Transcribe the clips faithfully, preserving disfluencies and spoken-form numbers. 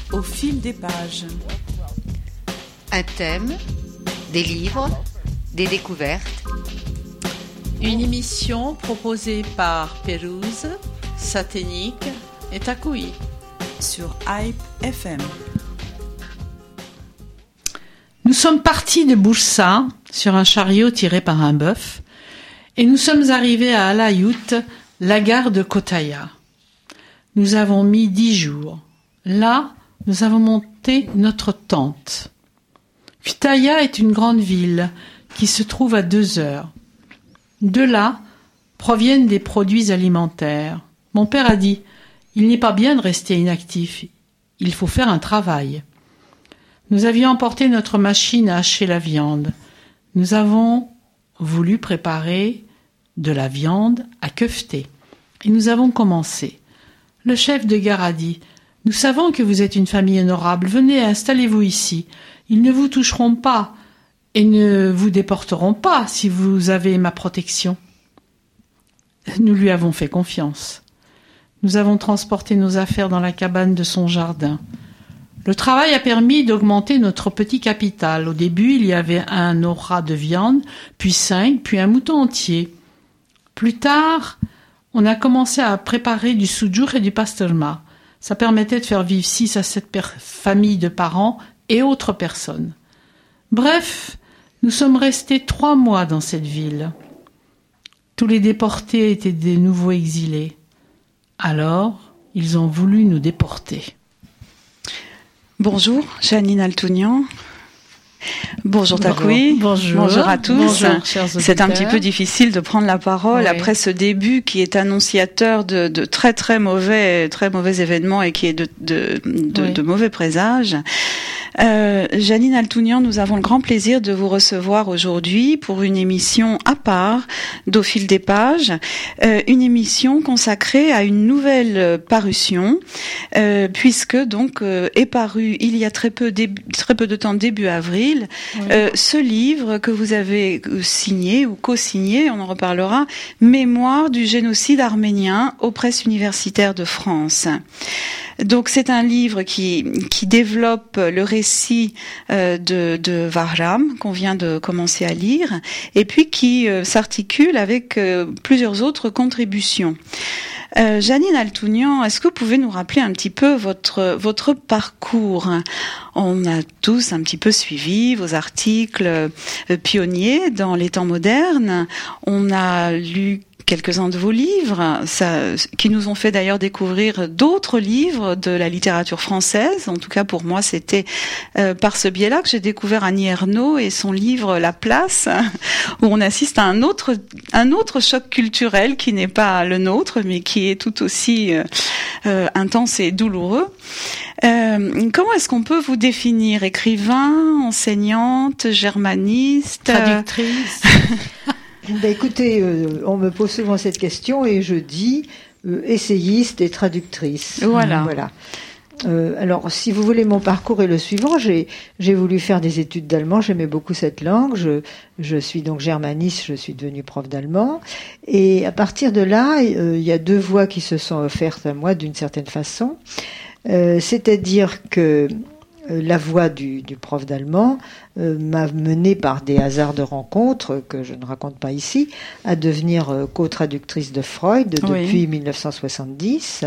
Au fil des pages. Un thème, des livres, des découvertes. Une émission proposée par Pérouse, Saténique et Takui sur Hype F M. Nous sommes partis de Bursa sur un chariot tiré par un bœuf et nous sommes arrivés à Alayout, la gare de Kotaya. Nous avons mis dix jours. Là, nous avons monté notre tente. Kütahya est une grande ville qui se trouve à deux heures. De là proviennent des produits alimentaires. Mon père a dit, il n'est pas bien de rester inactif, il faut faire un travail. Nous avions emporté notre machine à hacher la viande. Nous avons voulu préparer de la viande à kefter. Et nous avons commencé. Le chef de gare a dit, nous savons que vous êtes une famille honorable, venez, installez-vous ici. Ils ne vous toucheront pas et ne vous déporteront pas si vous avez ma protection. Nous lui avons fait confiance. Nous avons transporté nos affaires dans la cabane de son jardin. Le travail a permis d'augmenter notre petit capital. Au début, il y avait un ora de viande, puis cinq, puis un mouton entier. Plus tard, on a commencé à préparer du soujouk et du pastelma. Ça permettait de faire vivre six à sept per- familles de parents et autres personnes. Bref, nous sommes restés trois mois dans cette ville. Tous les déportés étaient des nouveaux exilés. Alors, ils ont voulu nous déporter. Bonjour, Janine Altounian. Bonjour Takui. Bonjour. Bonjour à tous. Bonjour, chers auditeurs. C'est un petit peu difficile de prendre la parole oui. après ce début qui est annonciateur de, de très très mauvais, très mauvais événements et qui est de, de, de, oui. de mauvais présages. Euh, Janine Altounian, nous avons le grand plaisir de vous recevoir aujourd'hui pour une émission à part d'Au fil des pages, euh, une émission consacrée à une nouvelle parution, euh, puisque donc euh, est paru il y a très peu, début, très peu de temps, début avril, oui. euh, ce livre que vous avez signé ou co-signé, on en reparlera, Mémoire du génocide arménien aux presses universitaires de France. Donc c'est un livre qui qui développe le récit euh, de de Vahram qu'on vient de commencer à lire et puis qui euh, s'articule avec euh, plusieurs autres contributions. Euh, Janine Altounian, est-ce que vous pouvez nous rappeler un petit peu votre votre parcours ? On a tous un petit peu suivi vos articles euh, pionniers dans les temps modernes. On a lu quelques-uns de vos livres, ça, qui nous ont fait d'ailleurs découvrir d'autres livres de la littérature française. En tout cas, pour moi, c'était euh, par ce biais-là que j'ai découvert Annie Ernaux et son livre La Place, où on assiste à un autre, un autre choc culturel qui n'est pas le nôtre, mais qui est tout aussi euh, euh, intense et douloureux. Euh, comment est-ce qu'on peut vous définir ? Écrivain, enseignante, germaniste, traductrice. Ben écoutez, euh, on me pose souvent cette question et je dis euh, essayiste et traductrice. Voilà. Voilà. Euh, alors, si vous voulez, mon parcours est le suivant. J'ai, j'ai voulu faire des études d'allemand. J'aimais beaucoup cette langue. Je, je suis donc germaniste. Je suis devenue prof d'allemand. Et à partir de là, euh, il y a deux voies qui se sont offertes à moi d'une certaine façon. Euh, c'est-à-dire que la voie du, du prof d'allemand euh, m'a mené par des hasards de rencontres que je ne raconte pas ici à devenir euh, co-traductrice de Freud oui. depuis dix-neuf cent soixante-dix.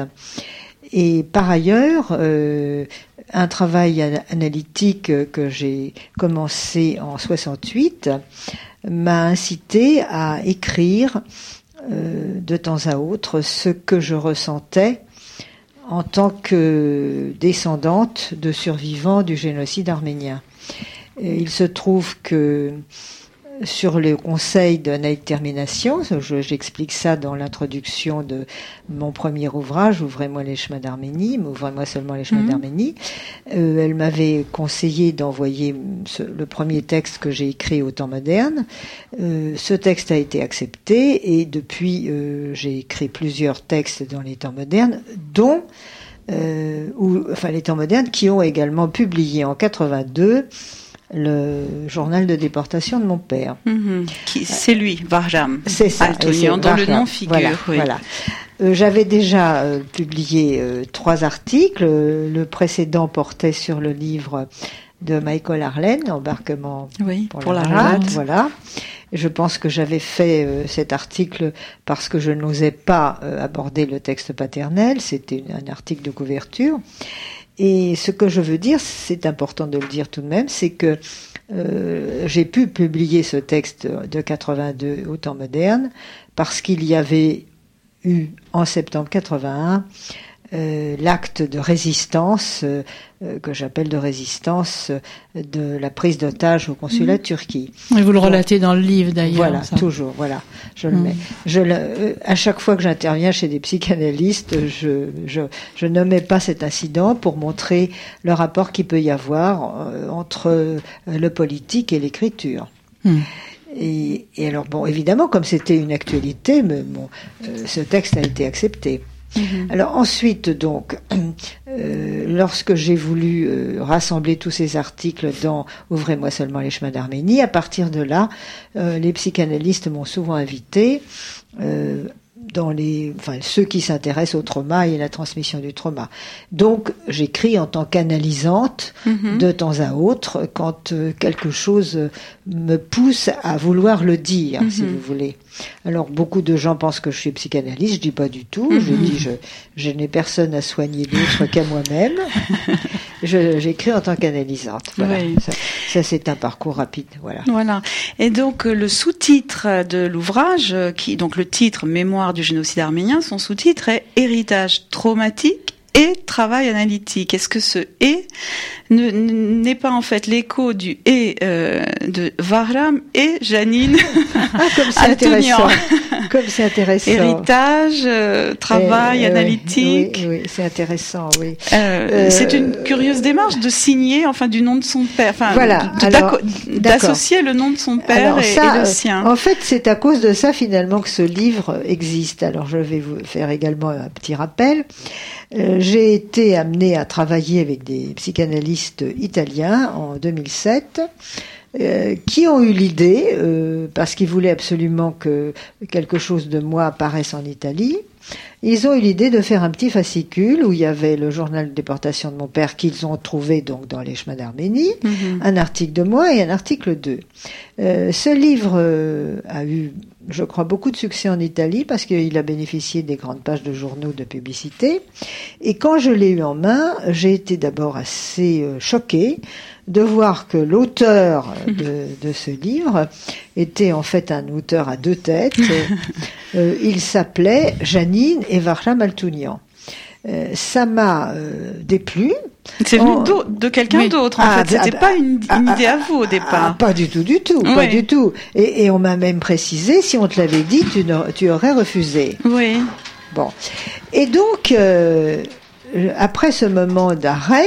Et par ailleurs, euh, un travail analytique que j'ai commencé en soixante-huit m'a incité à écrire euh, de temps à autre ce que je ressentais en tant que descendante de survivants du génocide arménien. Et il se trouve que sur le conseil de Naïk Termination, je, j'explique ça dans l'introduction de mon premier ouvrage, Ouvrez-moi les chemins d'Arménie, mais Ouvrez-moi seulement les chemins mmh. d'Arménie. Euh, elle m'avait conseillé d'envoyer ce, le premier texte que j'ai écrit au temps moderne. Euh, ce texte a été accepté et depuis euh, j'ai écrit plusieurs textes dans les temps modernes, dont euh, ou, enfin les temps modernes qui ont également publié en quatre-vingt-deux le journal de déportation de mon père. Mmh, qui, c'est lui, Vahram. C'est ça. Altounian, dont Vahram, le nom figure. Voilà. Oui. voilà. euh, j'avais déjà euh, publié euh, trois articles. Le précédent portait sur le livre de Michael Arlen, Embarquement oui, pour, pour la, la rate. rate. Voilà. Je pense que j'avais fait euh, cet article parce que je n'osais pas euh, aborder le texte paternel. C'était une, un article de couverture. Et ce que je veux dire, c'est important de le dire tout de même, c'est que euh, j'ai pu publier ce texte de quatre-vingt-deux au temps moderne parce qu'il y avait eu en septembre quatre-vingt-un euh, l'acte de résistance euh, euh, que j'appelle de résistance de la prise d'otage au consulat mmh. de Turquie. Et vous le relatez dans le livre d'ailleurs. Voilà, ça. toujours, voilà. Je le mmh. mets. Je le, euh, à chaque fois que j'interviens chez des psychanalystes, je, je, je nomais pas cet incident pour montrer le rapport qu'il peut y avoir euh, entre euh, le politique et l'écriture. Mmh. Et, et alors, bon, évidemment, comme c'était une actualité, mais bon, euh, ce texte a été accepté. Mmh. Alors ensuite, donc, euh, lorsque j'ai voulu euh, rassembler tous ces articles dans « Ouvrez-moi seulement les chemins d'Arménie », à partir de là, euh, les psychanalystes m'ont souvent invité euh, dans les, enfin, ceux qui s'intéressent au trauma et à la transmission du trauma. Donc, j'écris en tant qu'analysante mmh. de temps à autre quand euh, quelque chose me pousse à vouloir le dire, mmh. si vous voulez. Alors, beaucoup de gens pensent que je suis psychanalyste. Je dis pas du tout. Mmh. Je dis, je, je n'ai personne à soigner d'autre qu'à moi-même. Je, j'écris en tant qu'analysante. Voilà. Oui. Ça, ça, c'est un parcours rapide. Voilà. Voilà. Et donc, le sous-titre de l'ouvrage, qui, donc le titre Mémoire du génocide arménien, son sous-titre est Héritage traumatique et travail analytique. Est-ce que ce « et » ne, n'est pas en fait l'écho du « et euh, » de Bahram et Janine ah, comme c'est intéressant. Comme c'est intéressant. Héritage, euh, travail et, analytique. Oui, oui, c'est intéressant, oui. Euh, euh, c'est une curieuse démarche de signer, enfin, du nom de son père, enfin, voilà, de, alors, d'associer le nom de son père et, ça, et le sien. En fait, c'est à cause de ça, finalement, que ce livre existe. Alors, je vais vous faire également un petit rappel. Euh, j'ai été amenée à travailler avec des psychanalystes italiens en deux mille sept, euh, qui ont eu l'idée, euh, parce qu'ils voulaient absolument que quelque chose de moi apparaisse en Italie, ils ont eu l'idée de faire un petit fascicule où il y avait le journal de déportation de mon père qu'ils ont trouvé donc dans les chemins d'Arménie, mmh. un article de moi et un article d'eux. Euh, ce livre euh, a eu, je crois, beaucoup de succès en Italie parce qu'il a bénéficié des grandes pages de journaux de publicité. Et quand je l'ai eu en main, j'ai été d'abord assez euh, choquée de voir que l'auteur de, de ce livre était en fait un auteur à deux têtes. Euh, il s'appelait Janine et Bahram Altounian. Euh, ça m'a euh, déplu. C'est venu oh, de quelqu'un oui. d'autre, en ah, fait. C'était ah, pas une, une ah, idée à vous au départ. Ah, pas du tout, du tout, oui. pas du tout. Et, et on m'a même précisé, si on te l'avait dit, tu, ne, tu aurais refusé. Oui. Bon. Et donc, euh, après ce moment d'arrêt,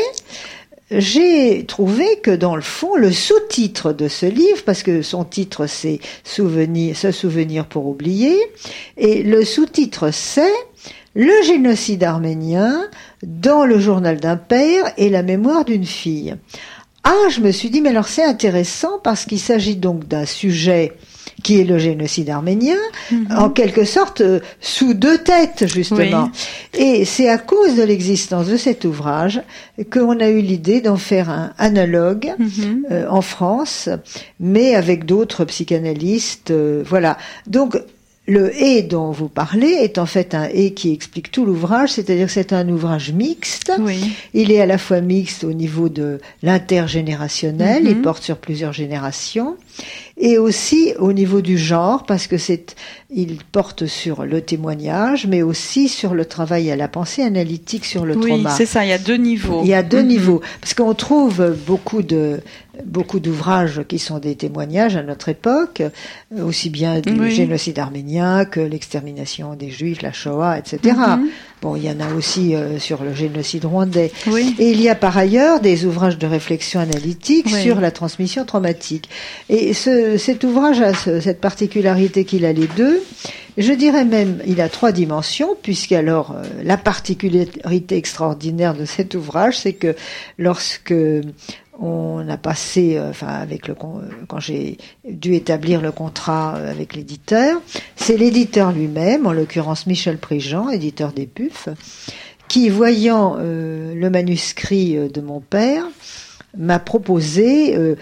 j'ai trouvé que dans le fond, le sous-titre de ce livre, parce que son titre c'est Souvenir, Se souvenir pour oublier, et le sous-titre c'est Le génocide arménien dans le journal d'un père et la mémoire d'une fille. Ah, je me suis dit, mais alors c'est intéressant parce qu'il s'agit donc d'un sujet qui est le génocide arménien, mm-hmm. en quelque sorte euh, sous deux têtes, justement. Oui. Et c'est à cause de l'existence de cet ouvrage qu'on a eu l'idée d'en faire un analogue mm-hmm. euh, en France, mais avec d'autres psychanalystes. Euh, voilà. Donc, le « et » dont vous parlez est en fait un « et » qui explique tout l'ouvrage, c'est-à-dire que c'est un ouvrage mixte. Oui. Il est à la fois mixte au niveau de l'intergénérationnel, mm-hmm. il porte sur plusieurs générations, et aussi au niveau du genre, parce que c'est, il porte sur le témoignage, mais aussi sur le travail à la pensée analytique sur le oui, trauma. Oui, c'est ça, il y a deux niveaux. Il y a deux mm-hmm. niveaux, parce qu'on trouve beaucoup de beaucoup d'ouvrages qui sont des témoignages à notre époque, aussi bien du oui. génocide arménien que l'extermination des Juifs, la Shoah, et cetera. Mm-hmm. Bon, il y en a aussi euh, sur le génocide rwandais. Oui. Et il y a par ailleurs des ouvrages de réflexion analytique oui. sur la transmission traumatique. Et ce, cet ouvrage a ce, cette particularité qu'il a les deux. Je dirais même, il a trois dimensions, puisqu'alors, euh, la particularité extraordinaire de cet ouvrage, c'est que lorsque on a passé, euh, enfin avec le quand j'ai dû établir le contrat avec l'éditeur, c'est l'éditeur lui-même, en l'occurrence Michel Prigent, éditeur des P U F, qui, voyant euh, le manuscrit de mon père, m'a proposé euh,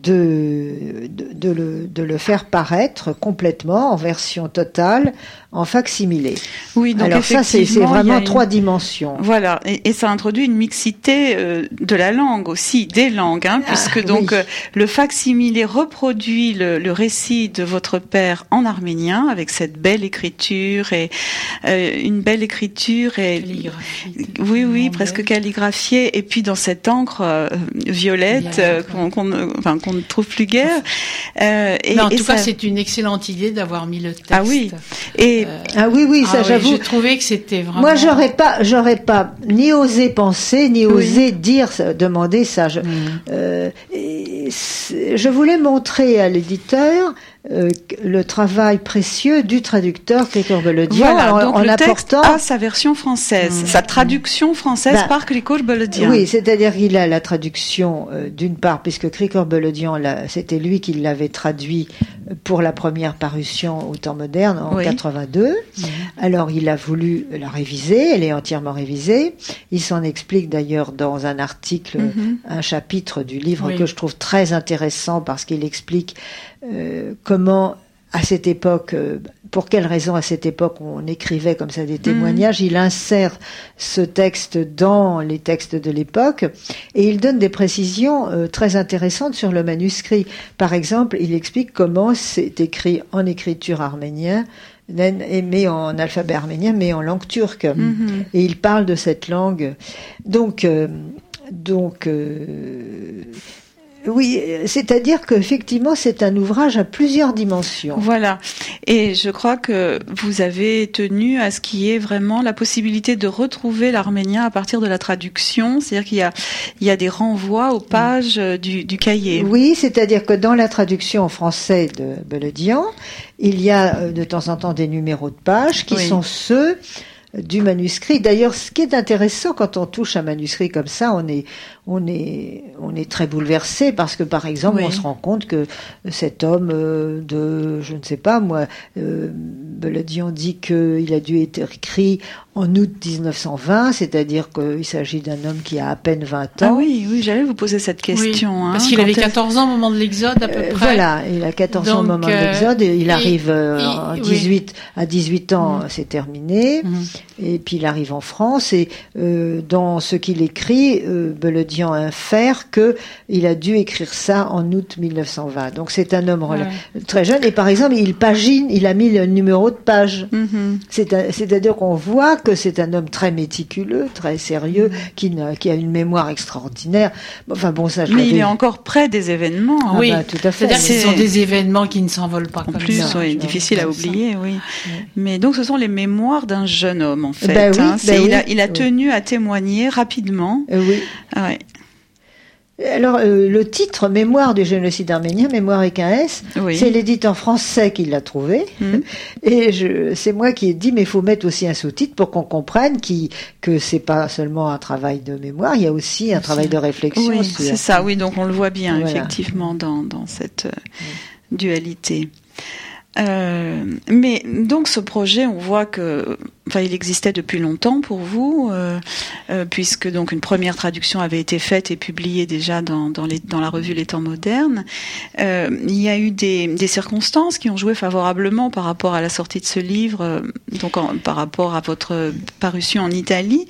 de, de, de, le, de le faire paraître complètement en version totale, en fac-similé. Oui, donc alors ça, c'est, c'est vraiment trois une... dimensions. Voilà, et, et ça introduit une mixité euh, de la langue aussi, des langues, hein, puisque ah, donc oui. euh, le fac-similé reproduit le, le récit de votre père en arménien, avec cette belle écriture, et euh, une belle écriture, et oui, oui, presque belle. calligraphiée, et puis dans cette encre euh, violette euh, qu'on, qu'on, enfin, qu'on ne trouve plus guère. Euh, et, Mais en et tout ça... cas, c'est une excellente idée d'avoir mis le texte. Ah oui, et Euh, ah oui, oui, ça, ah j'avoue. Oui, je trouvais que c'était vraiment. Moi, j'aurais pas, j'aurais pas ni osé penser, ni osé oui. dire, demander ça. Je, mmh. euh, je voulais montrer à l'éditeur euh, le travail précieux du traducteur Krikor Beledian. Voilà, en, donc en le apportant... texte a sa version française, mmh. sa traduction française bah, par Krikor Beledian. Oui, c'est-à-dire qu'il a la traduction euh, d'une part, puisque Krikor Beledian, c'était lui qui l'avait traduit pour la première parution au temps moderne en oui. quatre-vingt-deux. Mmh. Alors il a voulu la réviser, elle est entièrement révisée. Il s'en explique d'ailleurs dans un article, mmh. un chapitre du livre oui. que je trouve très intéressant parce qu'il explique euh, comment à cette époque, euh, pour quelles raisons à cette époque on écrivait comme ça des témoignages. Mmh. Il insère ce texte dans les textes de l'époque et il donne des précisions euh, très intéressantes sur le manuscrit. Par exemple, il explique comment c'est écrit en écriture arménienne, mais en alphabet arménien, mais en langue turque. Mmh. Et il parle de cette langue. Donc, euh, donc. Euh, Oui, c'est-à-dire qu'effectivement, c'est un ouvrage à plusieurs dimensions. Voilà. Et je crois que vous avez tenu à ce qu'il y ait vraiment la possibilité de retrouver l'arménien à partir de la traduction. C'est-à-dire qu'il y a, il y a des renvois aux pages du, du cahier. Oui, c'est-à-dire que dans la traduction en français de Beledian, il y a de temps en temps des numéros de pages qui oui. sont ceux du manuscrit. D'ailleurs, ce qui est intéressant quand on touche un manuscrit comme ça, on est, on est, on est très bouleversé parce que, par exemple, oui. on se rend compte que cet homme euh, de, je ne sais pas moi, euh, Beledian dit qu'il a dû être écrit en août dix-neuf cent vingt, c'est-à-dire qu'il s'agit d'un homme qui a à peine vingt ans. Ah oui, oui, j'allais vous poser cette question. Oui, hein, parce qu'il avait quatorze ans au moment de l'Exode à peu euh, près. Voilà, il a quatorze Donc, ans au moment de l'Exode, et il et, arrive euh, et, en dix-huit, oui. à dix-huit ans, mmh. c'est terminé, mmh. et puis il arrive en France, et euh, dans ce qu'il écrit, euh, Beledian infère qu'il a dû écrire ça en août dix-neuf cent vingt. Donc c'est un homme ouais. très jeune, et par exemple, il pagine, il a mis le numéro de page. Mmh. C'est un, c'est-à-dire qu'on voit que c'est un homme très méticuleux, très sérieux, qui, n'a, qui a une mémoire extraordinaire. Enfin bon, ça je Mais il est encore près des événements. Ah oui, bah, tout à fait. C'est-à-dire que ce sont des événements qui ne s'envolent pas en comme plus, ça. Oui, difficile à oublier, oui. oui. Mais donc ce sont les mémoires d'un jeune homme en fait. Ben oui, hein. ben il, oui. a, il a tenu oui. à témoigner rapidement. Euh, oui. Ah, ouais. Alors, euh, le titre « Mémoire du génocide arménien », Mémoire avec un S, oui. c'est l'éditeur français qui l'a trouvé. Mmh. Et je, c'est moi qui ai dit, mais il faut mettre aussi un sous-titre pour qu'on comprenne qui, que c'est pas seulement un travail de mémoire, il y a aussi un travail de réflexion. Oui, sur... c'est ça, oui, donc on le voit bien, voilà. effectivement, dans, dans cette euh, oui. dualité. Euh, mais donc ce projet, on voit que, enfin, il existait depuis longtemps pour vous, euh, euh, puisque donc une première traduction avait été faite et publiée déjà dans, dans, les, dans la revue Les Temps modernes. Euh, il y a eu des, des circonstances qui ont joué favorablement par rapport à la sortie de ce livre, euh, donc en, par rapport à votre parution en Italie.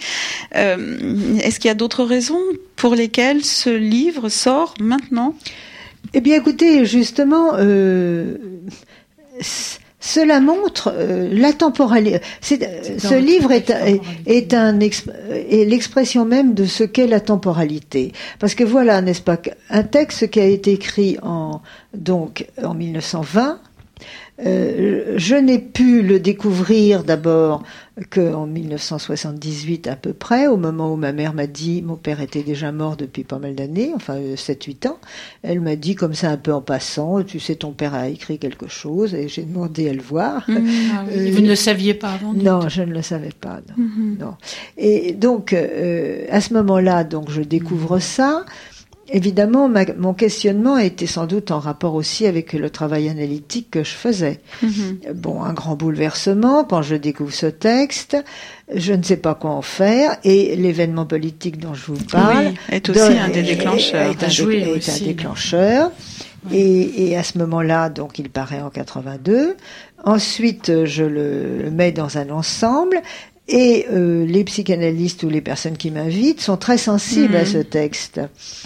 Euh, est-ce qu'il y a d'autres raisons pour lesquelles ce livre sort maintenant ? Eh bien, écoutez, justement. Euh... Cela montre euh, la temporalité. C'est, c'est ce livre est, est, est, un exp, est l'expression même de ce qu'est la temporalité. Parce que voilà, n'est-ce pas, un texte qui a été écrit en, donc, en dix-neuf cent vingt, euh, je n'ai pu le découvrir d'abord qu'en dix-neuf cent soixante-dix-huit à peu près, au moment où ma mère m'a dit, mon père était déjà mort depuis pas mal d'années, enfin sept huit ans, elle m'a dit comme ça un peu en passant, tu sais ton père a écrit quelque chose, et j'ai demandé à le voir. Mmh, ah oui. euh, Vous ne le saviez pas avant? Non, je ne le savais pas. Non. Mmh. non. Et donc, euh, à ce moment-là, donc je découvre mmh. ça, évidemment, ma, mon questionnement était sans doute en rapport aussi avec le travail analytique que je faisais. Mm-hmm. Bon, un grand bouleversement quand je découvre ce texte, je ne sais pas quoi en faire, et l'événement politique dont je vous parle oui, est aussi un des déclencheurs. Est, est, un, joué est aussi. un déclencheur. Oui. Et, et à ce moment-là, donc, il paraît en quatre-vingt-deux. Ensuite, je le mets dans un ensemble. Et euh, les psychanalystes ou les personnes qui m'invitent sont très sensibles mmh. à ce texte.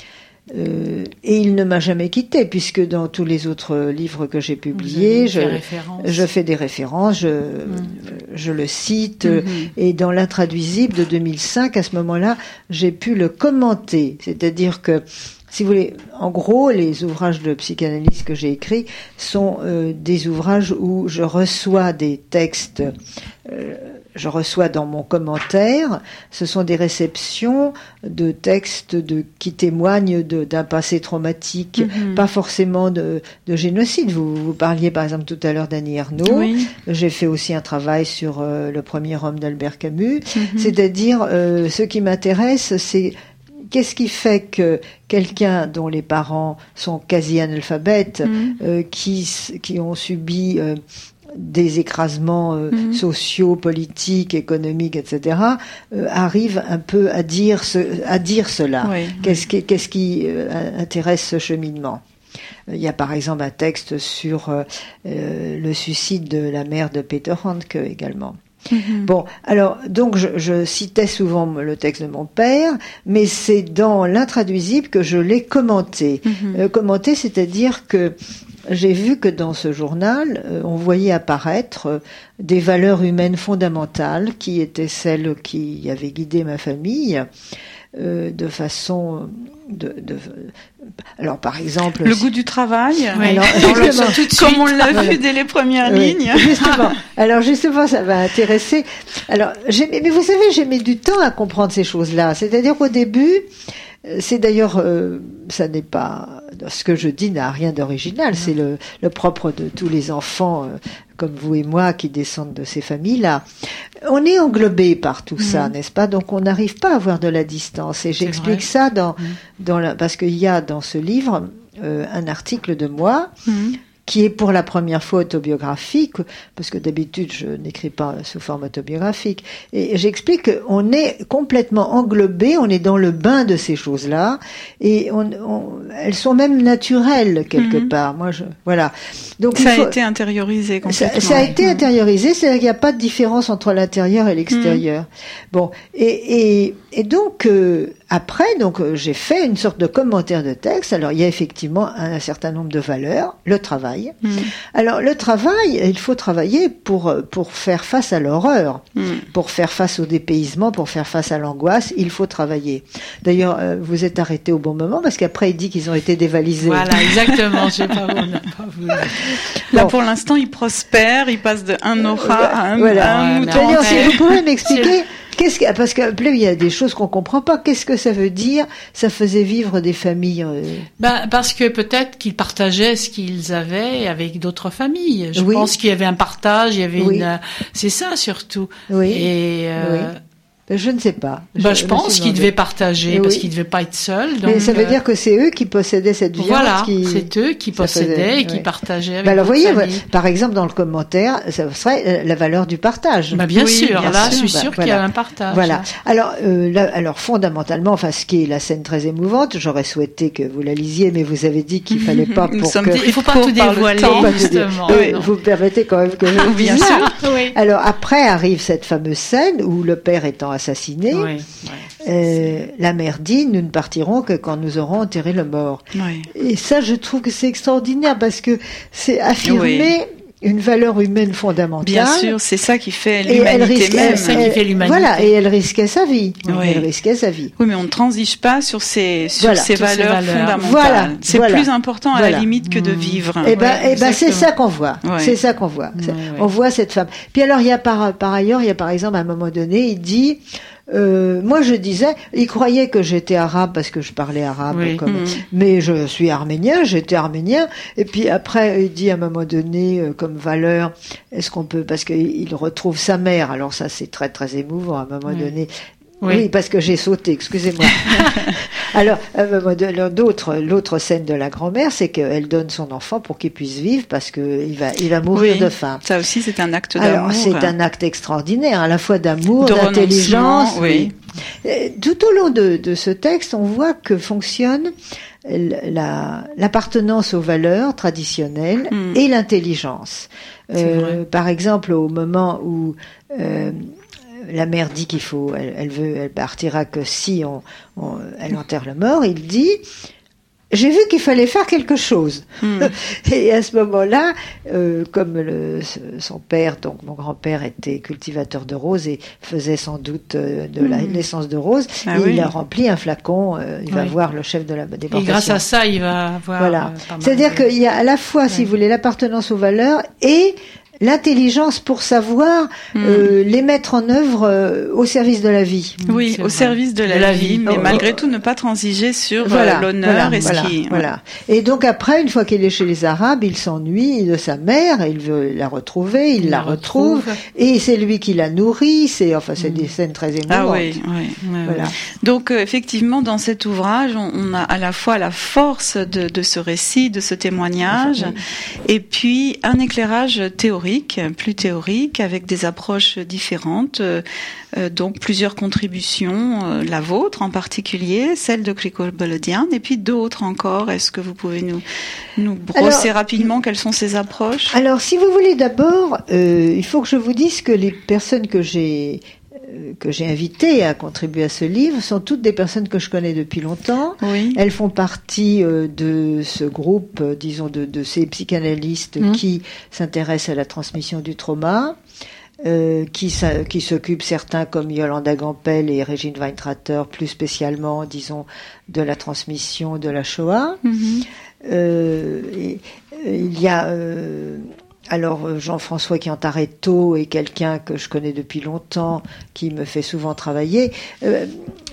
Euh, et il ne m'a jamais quitté, puisque dans tous les autres livres que j'ai publiés, je, je fais des références, je, mmh. je le cite, mmh. et dans l'intraduisible de deux mille cinq, à ce moment-là, j'ai pu le commenter. C'est-à-dire que, si vous voulez, en gros, les ouvrages de psychanalyse que j'ai écrits sont euh, des ouvrages où je reçois des textes, euh, je reçois dans mon commentaire, ce sont des réceptions de textes de, qui témoignent de, d'un passé traumatique, mm-hmm. pas forcément de, de génocide. Vous, vous parliez par exemple tout à l'heure d'Annie Ernaux. Oui. J'ai fait aussi un travail sur euh, le premier homme d'Albert Camus. Mm-hmm. C'est-à-dire, euh, ce qui m'intéresse, c'est qu'est-ce qui fait que quelqu'un dont les parents sont quasi analphabètes, mmh. euh, qui, qui ont subi euh, des écrasements euh, mmh. sociaux, politiques, économiques, et cetera, euh, arrive un peu à dire, ce, à dire cela. Oui, qu'est-ce, oui. Qui, qu'est-ce qui euh, intéresse ce cheminement ? Il y a par exemple un texte sur euh, euh, le suicide de la mère de Peter Handke également. Mmh. Bon, alors, donc, je, je citais souvent le texte de mon père, mais c'est dans l'intraduisible que je l'ai commenté. Mmh. Euh, commenté, c'est-à-dire que j'ai vu que dans ce journal, euh, on voyait apparaître euh, des valeurs humaines fondamentales qui étaient celles qui avaient guidé ma famille, euh, de façon... De, de, alors par exemple le goût du travail, oui. alors, justement, tout de comme on l'a voilà. vu dès les premières oui. lignes. Justement, alors justement, ça va intéresser. Alors, j'ai, mais vous savez, j'ai mis du temps à comprendre ces choses-là. C'est-à-dire qu'au début, c'est d'ailleurs, euh, ça n'est pas ce que je dis n'a rien d'original. C'est le, le propre de tous les enfants. Euh, comme vous et moi, qui descendent de ces familles-là. On est englobés par tout mmh. ça, n'est-ce pas ? Donc on n'arrive pas à avoir de la distance. Et j'explique ça dans, mmh. dans la, parce qu'il y a dans ce livre euh, un article de moi mmh. qui est pour la première fois autobiographique, parce que d'habitude je n'écris pas sous forme autobiographique. Et j'explique qu'on est complètement englobé, on est dans le bain de ces choses-là, et on, on, elles sont même naturelles quelque mmh. part. Moi, je, voilà. Donc ça faut, a été intériorisé complètement. Ça, ça a été mmh. intériorisé, c'est-à-dire qu'il n'y a pas de différence entre l'intérieur et l'extérieur. Mmh. Bon, et, et, et donc euh, après, donc euh, j'ai fait une sorte de commentaire de texte. Alors il y a effectivement un, un certain nombre de valeurs, le travail. Mmh. Alors le travail, il faut travailler pour pour faire face à l'horreur, mmh. pour faire face au dépaysement, pour faire face à l'angoisse. Il faut travailler. D'ailleurs, euh, vous êtes arrêté au bon moment parce qu'après il dit qu'ils ont été dévalisés. Voilà, exactement. Je sais pas, on n'a pas voulu. Là, bon. Pour l'instant, il prospère, il passe de un aura à un, voilà. à un mouton. D'ailleurs, si vous pouvez m'expliquer, qu'est-ce que, parce que il y a des choses qu'on comprend pas. Qu'est-ce que ça veut dire ? Ça faisait vivre des familles. Euh... Ben, parce que peut-être qu'ils partageaient ce qu'ils avaient avec d'autres familles. Je oui. pense qu'il y avait un partage, il y avait oui. une. C'est ça surtout. Oui. Et. Euh... oui. Je ne sais pas. Ben, je, je pense qu'ils devaient partager, oui. parce qu'ils ne devaient pas être seuls. Donc, mais ça veut euh... dire que c'est eux qui possédaient cette viande. Voilà, qui... c'est eux qui possédaient faisait... et qui oui. partageaient avec ben alors, voyez, famille. Par exemple, dans le commentaire, ça serait la valeur du partage. Ben, bien oui, sûr, bien là, sûr. je suis ben, sûre voilà. qu'il y a un partage. Voilà. Alors, euh, là, alors fondamentalement, enfin, ce qui est la scène très émouvante, j'aurais souhaité que vous la lisiez, mais vous avez dit qu'il fallait pas pour que... Dit, il faut pas tout dévoiler, justement. Oui, vous me permettez quand même que je vous bien dise sûr. Oui. Alors, après arrive cette fameuse scène où le père étant assassiné, oui. Ouais. Euh, la mère dit, nous ne partirons que quand nous aurons enterré le mort. Oui. Et ça, je trouve que c'est extraordinaire parce que c'est affirmer oui. une valeur humaine fondamentale. Bien sûr, c'est ça qui fait l'humanité risquait, même. Elle, c'est ça qui fait l'humanité. Voilà, et elle risquait sa vie. Oui. Elle risquait sa vie. Oui, mais on ne transige pas sur ces, sur voilà. ces, valeurs, ces valeurs fondamentales. Voilà. C'est voilà. plus important à voilà. la limite que de vivre. Et ben, ouais, et ben, c'est ça qu'on voit. Ouais. C'est ça qu'on voit. Ouais, ouais. On voit cette femme. Puis alors, il y a par, par ailleurs, il y a par exemple, à un moment donné, il dit, Euh, moi je disais, il croyait que j'étais arabe parce que je parlais arabe, oui. comme, mmh. mais je suis arménien, j'étais arménien. Et puis après, il dit à un moment donné, euh, comme valeur, est-ce qu'on peut, parce qu'il retrouve sa mère. Alors ça, c'est très très émouvant. À un moment oui. donné, Oui, oui parce que j'ai sauté, excusez-moi. Alors, euh, d'autres, l'autre scène de la grand-mère, c'est qu'elle donne son enfant pour qu'il puisse vivre parce qu'il va, il va mourir oui, de faim. Ça aussi, c'est un acte d'amour. Alors, c'est un acte extraordinaire, à la fois d'amour, de d'intelligence. Oui. oui. Tout au long de, de ce texte, on voit que fonctionne la, l'appartenance aux valeurs traditionnelles mm. et l'intelligence. Euh, par exemple, au moment où euh, la mère dit qu'il faut, elle, elle veut, elle partira que si on, on, elle enterre le mort, il dit, j'ai vu qu'il fallait faire quelque chose. Mm. Et à ce moment-là, euh, comme le, son père, donc mon grand-père, était cultivateur de roses et faisait sans doute euh, de la, mm. l'essence de rose, ah, il oui. a rempli un flacon. Euh, il oui. va voir le chef de la déportation. Et grâce à ça, il va avoir. Voilà. Euh, C'est-à-dire de... qu'il y a à la fois, ouais. si vous voulez, l'appartenance aux valeurs et l'intelligence pour savoir mmh. euh, les mettre en œuvre euh, au service de la vie. Oui, au vrai. service de la, de la vie, vie, mais oh, malgré oh, tout ne pas transiger sur voilà, euh, l'honneur voilà, et voilà, ce qui... Voilà. Et donc après, une fois qu'il est chez les Arabes, il s'ennuie de sa mère, il veut la retrouver, il, il la, la retrouve, retrouve, et c'est lui qui la nourrit. C'est enfin, c'est mmh. des scènes très émouvantes. Ah oui, oui. Ouais, voilà. Ouais. Donc euh, effectivement, dans cet ouvrage, on, on a à la fois la force de, de ce récit, de ce témoignage, oui. et puis un éclairage théorique. plus théorique, avec des approches différentes, euh, euh, donc plusieurs contributions, euh, la vôtre en particulier, celle de Kriko Bolodian, et puis d'autres encore. Est-ce que vous pouvez nous, nous brosser alors, rapidement quelles sont ces approches ? Alors, si vous voulez d'abord, euh, il faut que je vous dise que les personnes que j'ai que j'ai invitées à contribuer à ce livre sont toutes des personnes que je connais depuis longtemps. Oui. Elles font partie euh, de ce groupe, euh, disons, de, de ces psychanalystes mmh. qui s'intéressent à la transmission du trauma, euh, qui, qui s'occupent, certains comme Yolanda Gampel et Régine Weintrater, plus spécialement, disons, de la transmission de la Shoah. Mmh. Euh, et, il y a... Euh, Alors Jean-François Chiantaretto est quelqu'un que je connais depuis longtemps, qui me fait souvent travailler. Euh,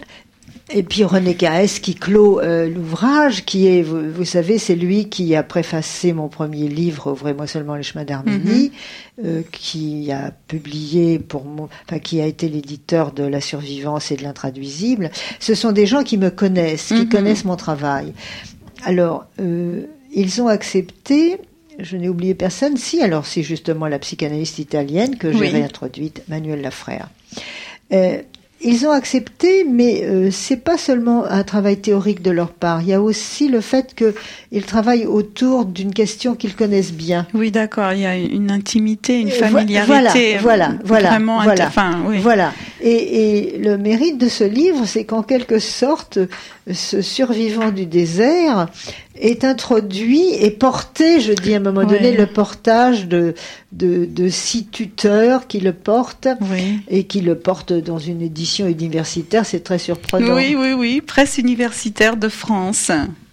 et puis René Caès qui clôt euh, l'ouvrage, qui est, vous, vous savez, c'est lui qui a préfacé mon premier livre, Ouvrez-moi seulement les chemins d'Arménie, mm-hmm. euh, qui a publié pour mon, enfin qui a été l'éditeur de La Survivance et de l'Intraduisible. Ce sont des gens qui me connaissent, qui mm-hmm. connaissent mon travail. Alors euh, ils ont accepté. Je n'ai oublié personne. Si, alors c'est justement la psychanalyste italienne que j'ai oui. réintroduite, Manuel Lafrère. Euh, ils ont accepté, mais euh, c'est pas seulement un travail théorique de leur part. Il y a aussi le fait qu'ils travaillent autour d'une question qu'ils connaissent bien. Oui, d'accord. Il y a une intimité, une familiarité. Voilà, voilà, voilà. Vraiment voilà, inter... enfin, oui. voilà. Et, et le mérite de ce livre, c'est qu'en quelque sorte, ce survivant du désert est introduit et porté, je dis à un moment oui. donné, le portage de, de, de six tuteurs qui le portent oui. et qui le portent dans une édition universitaire. C'est très surprenant. Oui, oui, oui. Presse universitaire de France.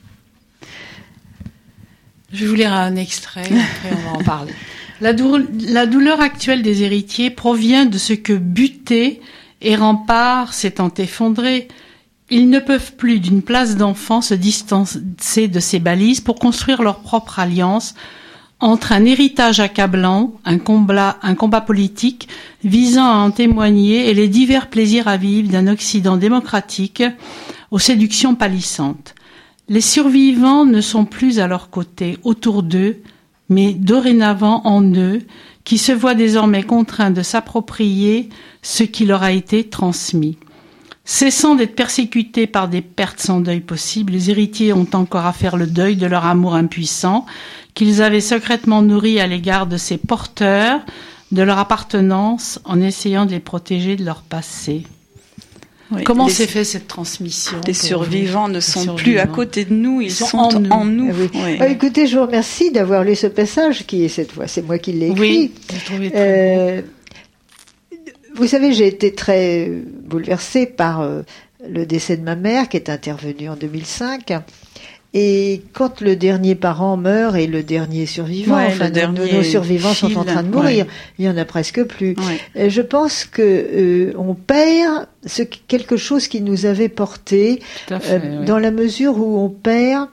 Je vais vous lire un extrait, après on va en parler. La, dou- la douleur actuelle des héritiers provient de ce que Buté et Rempart s'étant effondrés, ils ne peuvent plus d'une place d'enfant se distancer de ces balises pour construire leur propre alliance entre un héritage accablant, un combat, un combat politique visant à en témoigner et les divers plaisirs à vivre d'un Occident démocratique aux séductions pâlissantes. Les survivants ne sont plus à leur côté, autour d'eux, mais dorénavant en eux, qui se voient désormais contraints de s'approprier ce qui leur a été transmis. Cessant d'être persécutés par des pertes sans deuil possible, les héritiers ont encore à faire le deuil de leur amour impuissant, qu'ils avaient secrètement nourri à l'égard de ces porteurs, de leur appartenance, en essayant de les protéger de leur passé. Oui, Comment les, s'est fait cette transmission? Les survivants ne sont survivants. plus à côté de nous, ils, ils sont, sont en nous. En nous. Oui. Oui. Ah, écoutez, je vous remercie d'avoir lu ce passage qui est cette fois, c'est moi qui l'ai écrit. Oui, j'ai trouvé très euh, Vous savez, j'ai été très bouleversée par euh, le décès de ma mère qui est intervenu en deux mille cinq. Et quand le dernier parent meurt et le dernier survivant, ouais, enfin, dernier nos, nos survivants fil, sont en train de mourir, ouais. il y en a presque plus. Ouais. Je pense que euh, on perd ce, quelque chose qui nous avait porté, fait, euh, oui. dans la mesure où on perd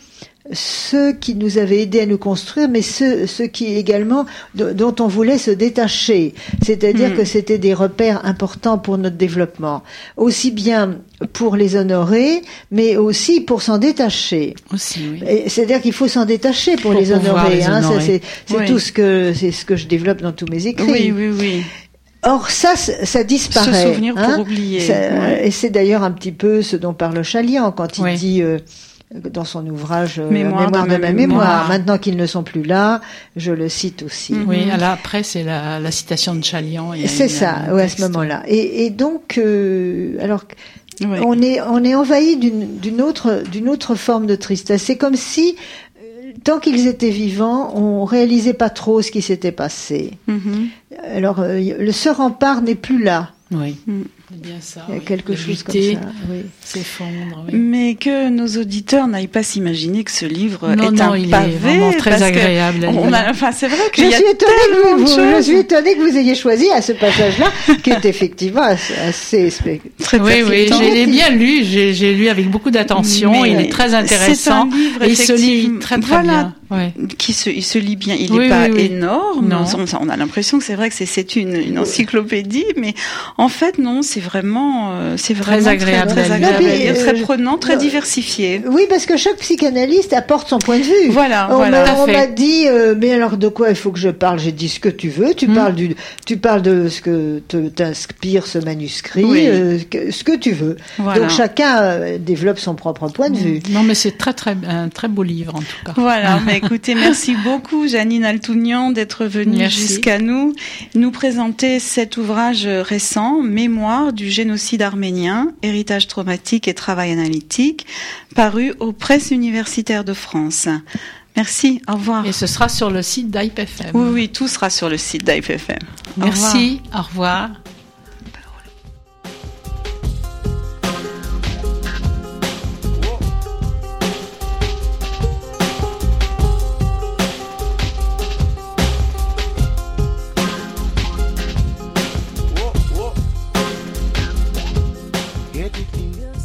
ceux qui nous avaient aidés à nous construire, mais ceux, ceux qui également dont on voulait se détacher. C'est-à-dire mmh. que c'était des repères importants pour notre développement, aussi bien pour les honorer, mais aussi pour s'en détacher. Aussi, oui. Et c'est-à-dire qu'il faut s'en détacher pour, pour les honorer. Les hein, honorer. Ça, c'est c'est oui. tout ce que c'est ce que je développe dans tous mes écrits. Oui, oui, oui. Or ça, ça disparaît. Se souvenir hein, pour oublier. Ça, ouais. Et c'est d'ailleurs un petit peu ce dont parle Chaliand quand il oui. dit euh, dans son ouvrage euh, Mémoire, Mémoire de ma mémoire. mémoire. Maintenant qu'ils ne sont plus là, je le cite aussi. Mm-hmm. Oui, alors après c'est la, la citation de Chaliand. C'est ça, ouais, à ce moment-là. Et, et donc, euh, alors. Oui. On est on est envahi d'une d'une autre d'une autre forme de tristesse. C'est comme si euh, tant qu'ils étaient vivants, on réalisait pas trop ce qui s'était passé. Mm-hmm. Alors euh, le ce rempart n'est plus là. Oui. Mm. C'est bien ça. Il y a oui. quelque La chose comme vérité ça. Oui. s'effondre. Oui. Mais que nos auditeurs n'aillent pas s'imaginer que ce livre non, est non, un il pavé. Est vraiment très agréable. On a, enfin, c'est vrai je qu'il y a suis étonnée tellement que vous, de choses. Je suis étonnée que vous ayez choisi à ce passage-là, qui est effectivement assez, assez très oui, oui, je l'ai bien lu. J'ai, j'ai lu avec beaucoup d'attention. Mais il est très intéressant. C'est un livre, et il se lit très très voilà, bien. Ouais. Qui se, il se lit bien. Il n'est oui, pas oui, oui. énorme. Non. On, on a l'impression que c'est vrai que c'est, c'est une, une encyclopédie, mais en fait non, c'est vraiment, euh, c'est vraiment très agréable, très, très, agréable, agréable euh, très prenant, très euh, diversifié. Oui, parce que chaque psychanalyste apporte son point de vue. Voilà, on voilà. m'a, on m'a dit, euh, mais alors de quoi il faut que je parle? J'ai dit ce que tu veux. Tu mmh. parles du, tu parles de ce que te, t'inspire ce manuscrit, oui. euh, que, ce que tu veux. Voilà. Donc chacun euh, développe son propre point de vue. Non, mais c'est très très un très beau livre en tout cas. Voilà. Mais écoutez, merci beaucoup Janine Altounian d'être venue merci. jusqu'à nous, nous présenter cet ouvrage récent, Mémoire du génocide arménien, héritage traumatique et travail analytique, paru aux Presses universitaires de France. Merci, au revoir. Et ce sera sur le site d'A I P F M. Oui, oui, tout sera sur le site d'A I P F M. Merci, au revoir. Au revoir. Everything else